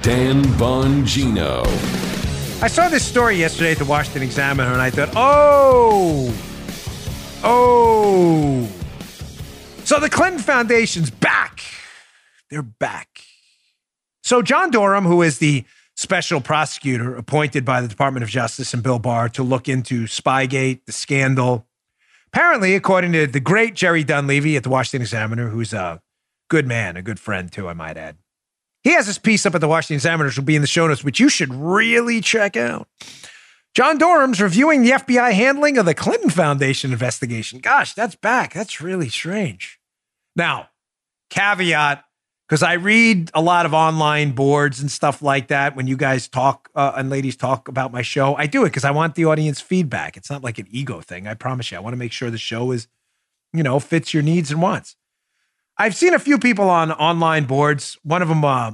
Dan Bongino. I saw this story yesterday at the Washington Examiner, and I thought, so the Clinton Foundation's back. They're back. So John Durham, who is the special prosecutor appointed by the Department of Justice and Bill Barr to look into Spygate, the scandal, apparently, according to the great Jerry Dunleavy at the Washington Examiner, who's a good man, a good friend too, I might add. He has this piece up at the Washington Examiner, which will be in the show notes, which you should really check out. John Durham's reviewing the FBI handling of the Clinton Foundation investigation. Gosh, that's back. That's really strange. Now, caveat, because I read a lot of online boards and stuff like that when you guys talk and ladies talk about my show. I do it because I want the audience feedback. It's not like an ego thing. I promise you. I want to make sure the show is, fits your needs and wants. I've seen a few people on online boards. One of them was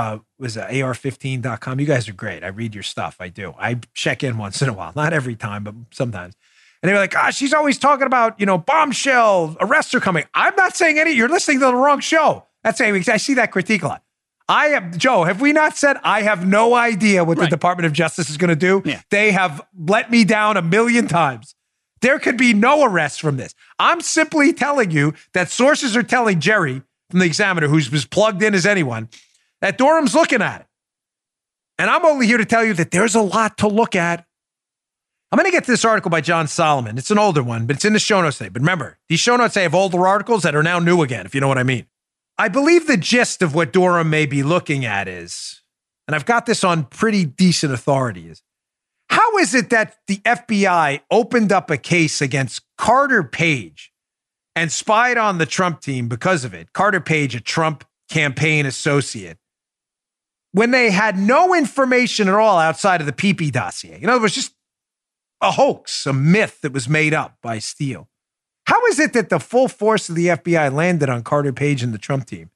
AR15.com. You guys are great. I read your stuff. I do. I check in once in a while. Not every time, but sometimes. And they were like, she's always talking about, bombshell, arrests are coming. I'm not saying any. You're listening to the wrong show. That's saying I see that critique a lot. Joe, have we not said I have no idea what the Department of Justice is going to do? Yeah. They have let me down 1,000,000 times. There could be no arrests from this. I'm simply telling you that sources are telling Jerry from the Examiner, who's as plugged in as anyone, that Durham's looking at it. And I'm only here to tell you that there's a lot to look at. I'm going to get to this article by John Solomon. It's an older one, but it's in the show notes today. But remember, these show notes, they have older articles that are now new again, if you know what I mean. I believe the gist of what Durham may be looking at is, and I've got this on pretty decent authority, is how is it that the FBI opened up a case against Carter Page and spied on the Trump team because of it? Carter Page, a Trump campaign associate, when they had no information at all outside of the PP dossier. In other words, just a hoax, a myth that was made up by Steele. How is it that the full force of the FBI landed on Carter Page and the Trump team?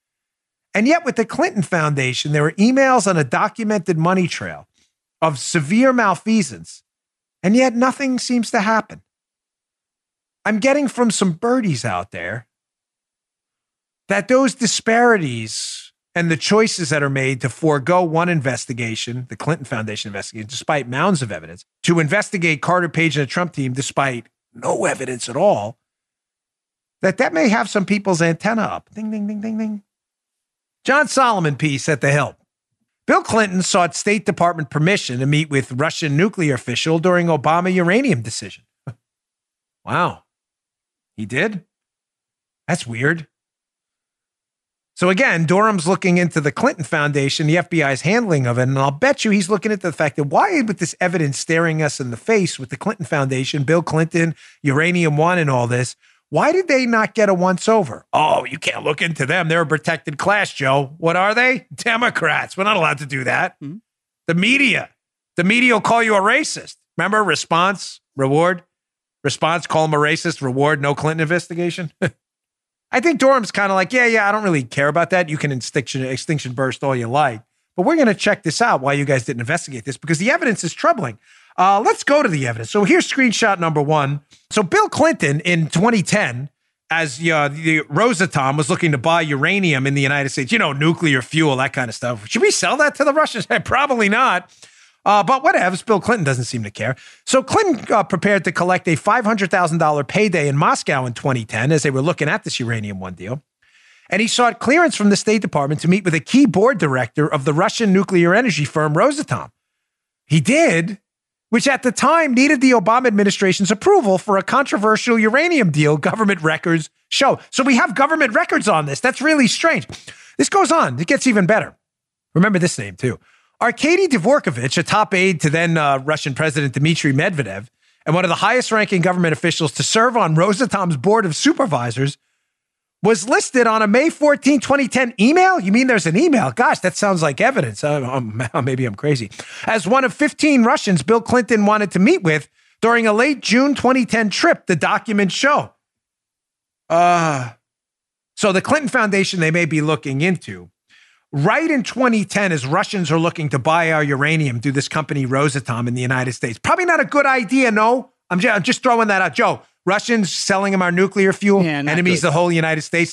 And yet with the Clinton Foundation, there were emails on a documented money trail of severe malfeasance, and yet nothing seems to happen. I'm getting from some birdies out there that those disparities and the choices that are made to forego one investigation, the Clinton Foundation investigation, despite mounds of evidence, to investigate Carter Page and the Trump team despite no evidence at all, that may have some people's antenna up. Ding, ding, ding, ding, ding. John Solomon piece at The Hill. Bill Clinton sought State Department permission to meet with Russian nuclear official during Obama uranium decision. Wow. He did? That's weird. So again, Durham's looking into the Clinton Foundation, the FBI's handling of it, and I'll bet you he's looking at the fact that why, with this evidence staring us in the face with the Clinton Foundation, Bill Clinton, Uranium One, and all this, why did they not get a once-over? Oh, you can't look into them. They're a protected class, Joe. What are they? Democrats. We're not allowed to do that. Mm-hmm. The media will call you a racist. Remember? Response, reward. Response, call him a racist. Reward, no Clinton investigation. I think Durham's kind of like, yeah, I don't really care about that. You can extinction burst all you like. But we're going to check this out, why you guys didn't investigate this, because the evidence is troubling. Let's go to the evidence. So here's screenshot number one. So Bill Clinton in 2010, as the Rosatom was looking to buy uranium in the United States, nuclear fuel, that kind of stuff. Should we sell that to the Russians? Probably not. But whatever. Bill Clinton doesn't seem to care. So Clinton prepared to collect a $500,000 payday in Moscow in 2010 as they were looking at this Uranium One deal. And he sought clearance from the State Department to meet with a key board director of the Russian nuclear energy firm Rosatom. He did, which at the time needed the Obama administration's approval for a controversial uranium deal, government records show. So we have government records on this. That's really strange. This goes on. It gets even better. Remember this name, too. Arkady Dvorkovich, a top aide to then Russian President Dmitry Medvedev, and one of the highest-ranking government officials to serve on Rosatom's board of supervisors, was listed on a May 14, 2010 email? You mean there's an email? Gosh, that sounds like evidence. Maybe I'm crazy. As one of 15 Russians Bill Clinton wanted to meet with during a late June 2010 trip, the documents show. So the Clinton Foundation they may be looking into, right in 2010, as Russians are looking to buy our uranium through this company Rosatom in the United States. Probably not a good idea, no? I'm just throwing that out. Joe, Russians selling them our nuclear fuel, enemies the whole United States thing.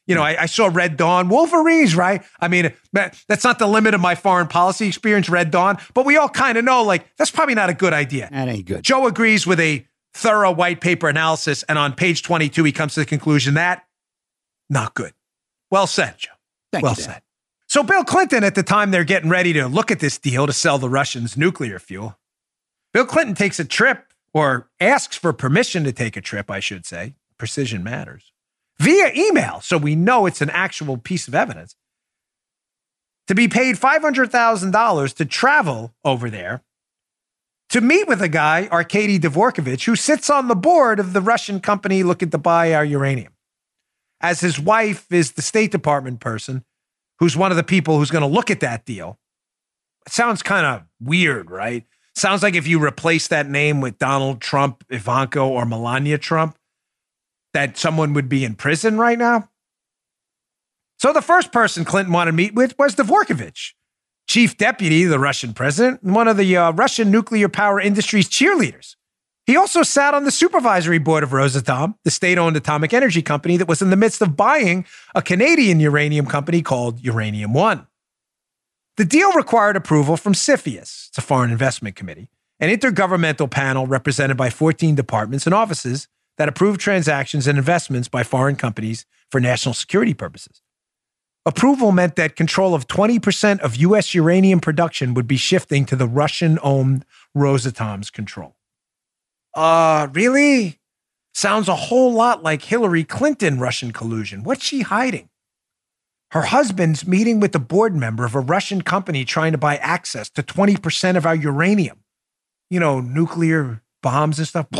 You know, I saw Red Dawn, Wolverines, right? I mean, that's not the limit of my foreign policy experience, Red Dawn, but we all kind of know, like, that's probably not a good idea. That ain't good. Joe agrees with a thorough white paper analysis, and on page 22, he comes to the conclusion that not good. Well said, Joe. Thank well you, said. So Bill Clinton, at the time they're getting ready to look at this deal to sell the Russians nuclear fuel, Bill Clinton takes a trip, or asks for permission to take a trip, I should say. Precision matters. Via email, so we know it's an actual piece of evidence, to be paid $500,000 to travel over there to meet with a guy, Arkady Dvorkovich, who sits on the board of the Russian company looking to buy our uranium, as his wife is the State Department person who's one of the people who's going to look at that deal. It sounds kind of weird, right? Sounds like if you replace that name with Donald Trump, Ivanka, or Melania Trump, that someone would be in prison right now. So the first person Clinton wanted to meet with was Dvorkovich, chief deputy of the Russian president and one of the Russian nuclear power industry's cheerleaders. He also sat on the supervisory board of Rosatom, the state-owned atomic energy company that was in the midst of buying a Canadian uranium company called Uranium One. The deal required approval from CFIUS, it's a foreign investment committee, an intergovernmental panel represented by 14 departments and offices that approve transactions and investments by foreign companies for national security purposes. Approval meant that control of 20% of U.S. uranium production would be shifting to the Russian-owned Rosatom's control. Really? Sounds a whole lot like Hillary Clinton Russian collusion. What's she hiding? Her husband's meeting with the board member of a Russian company trying to buy access to 20% of our uranium. You know, nuclear bombs and stuff.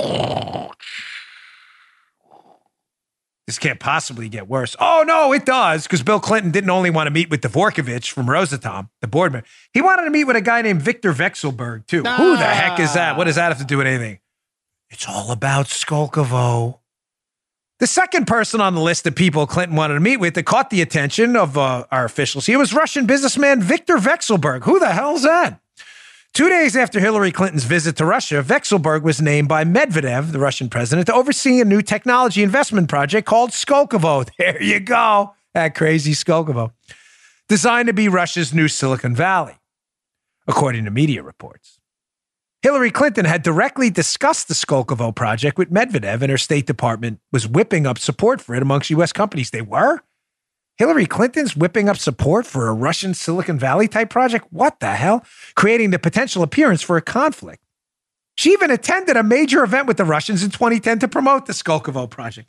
This can't possibly get worse. Oh, no, it does, because Bill Clinton didn't only want to meet with Dvorkovich from Rosatom, the board member. He wanted to meet with a guy named Victor Vekselberg, too. Who the heck is that? What does that have to do with anything? It's all about Skolkovo. The second person on the list of people Clinton wanted to meet with that caught the attention of our officials here was Russian businessman Victor Vekselberg. Who the hell's that? 2 days after Hillary Clinton's visit to Russia, Vekselberg was named by Medvedev, the Russian president, to oversee a new technology investment project called Skolkovo. There you go, that crazy Skolkovo. Designed to be Russia's new Silicon Valley, according to media reports. Hillary Clinton had directly discussed the Skolkovo project with Medvedev, and her State Department was whipping up support for it amongst U.S. companies. They were? Hillary Clinton's whipping up support for a Russian Silicon Valley type project? What the hell? Creating the potential appearance for a conflict. She even attended a major event with the Russians in 2010 to promote the Skolkovo project.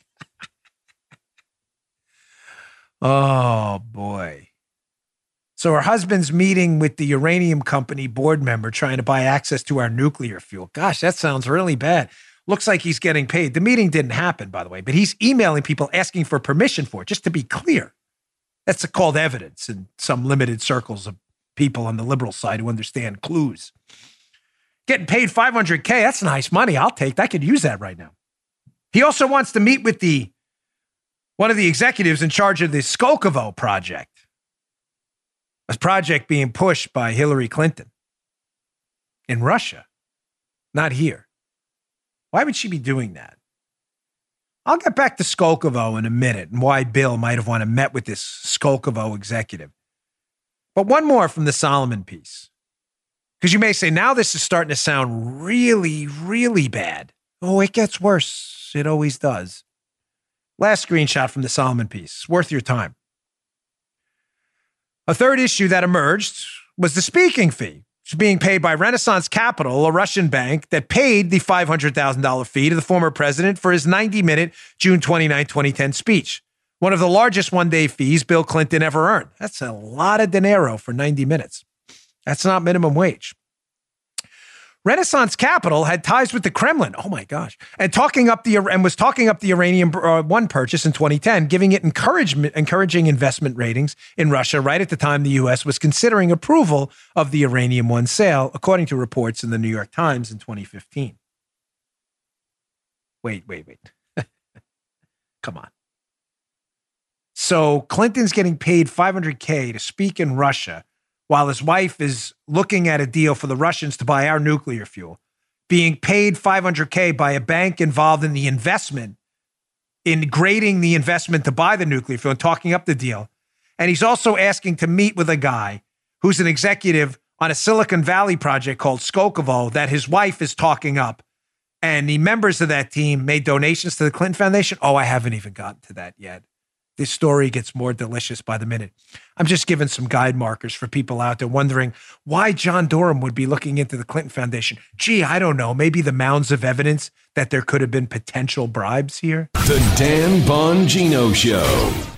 Oh, boy. So her husband's meeting with the uranium company board member trying to buy access to our nuclear fuel. Gosh, that sounds really bad. Looks like he's getting paid. The meeting didn't happen, by the way, but he's emailing people asking for permission for it, just to be clear. That's called evidence in some limited circles of people on the liberal side who understand clues. Getting paid $500K, that's nice money. I'll take that. I could use that right now. He also wants to meet with one of the executives in charge of the Skolkovo project. A project being pushed by Hillary Clinton in Russia, not here. Why would she be doing that? I'll get back to Skolkovo in a minute and why Bill might have wanted to met with this Skolkovo executive. But one more from the Solomon piece. Because you may say, now this is starting to sound really, really bad. Oh, it gets worse. It always does. Last screenshot from the Solomon piece. It's worth your time. A third issue that emerged was the speaking fee, which is being paid by Renaissance Capital, a Russian bank that paid the $500,000 fee to the former president for his 90-minute June 29, 2010 speech. One of the largest one-day fees Bill Clinton ever earned. That's a lot of dinero for 90 minutes. That's not minimum wage. Renaissance Capital had ties with the Kremlin. Oh my gosh. And was talking up the Uranium One purchase in 2010, giving it encouraging investment ratings in Russia right at the time the U.S. was considering approval of the Uranium One sale, according to reports in the New York Times in 2015. Wait. Come on. So Clinton's getting paid $500K to speak in Russia while his wife is looking at a deal for the Russians to buy our nuclear fuel, being paid $500K by a bank involved in the investment in grading the investment to buy the nuclear fuel and talking up the deal. And he's also asking to meet with a guy who's an executive on a Silicon Valley project called Skolkovo that his wife is talking up. And the members of that team made donations to the Clinton Foundation. Oh, I haven't even gotten to that yet. This story gets more delicious by the minute. I'm just giving some guide markers for people out there wondering why John Durham would be looking into the Clinton Foundation. Gee, I don't know. Maybe the mounds of evidence that there could have been potential bribes here. The Dan Bongino Show.